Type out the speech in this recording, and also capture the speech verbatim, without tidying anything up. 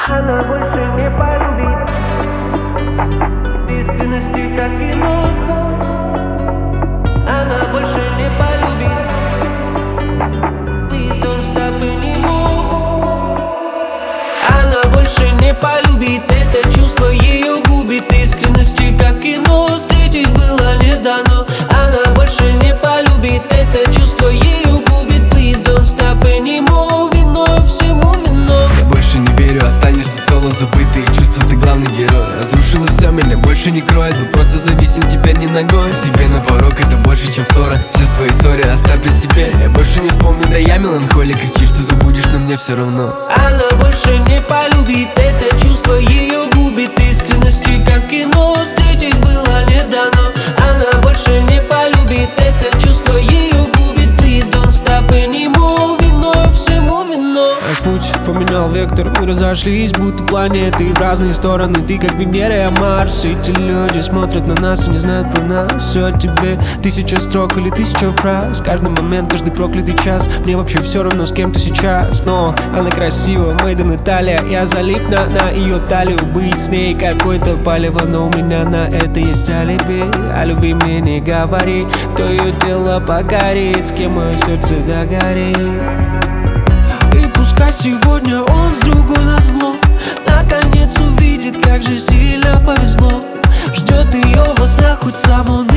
Она больше не полюбит искренности, как кино. Она больше не полюбит. Please don't stop anymore. Она больше не полюбит. Это чувство ее губит. Искренности, как кино. Встретить было не дано. Она больше не полюбит. Это чувство ее губит. Please don't stop anymore. Вино всему вино. Я больше не верю, останешься соло, забытые чувства, ты главный герой. Разрушила все, меня больше не кроет. Мы просто зависим теперь не ногой. Тебе на порог, это больше, чем ссора. Все свои ссоры оставь при себе. Я больше не вспомню, да я меланхолик. Кричишь, что забудешь, но мне все равно. Она больше не полюбит. Это чувство ее губит. Искренности, как кино. Встретить было не дано. Она больше не полюбит. Это чувство ее губит. Please don't stop anymore. Вино всему вино. Наш путь поменял вектор, мы разошлись, будто планеты в разные стороны. Ты как Венера, я Марс. Эти люди смотрят на нас и не знают про нас. Все о тебе, тысяча строк или тысяча фраз. Каждый момент, каждый проклятый час. Мне вообще все равно, с кем ты сейчас. Но она красива, made in Italia. Я залип на, на ее талию. Быть с ней какое-то палево, но у меня на это есть алиби. О любви мне не говори, кто ее тело покорит, с кем мое сердце догорит. И пускай сегодня он с другой назло, наконец увидит, как же сильно повезло. Ждет ее во снах, хоть сам он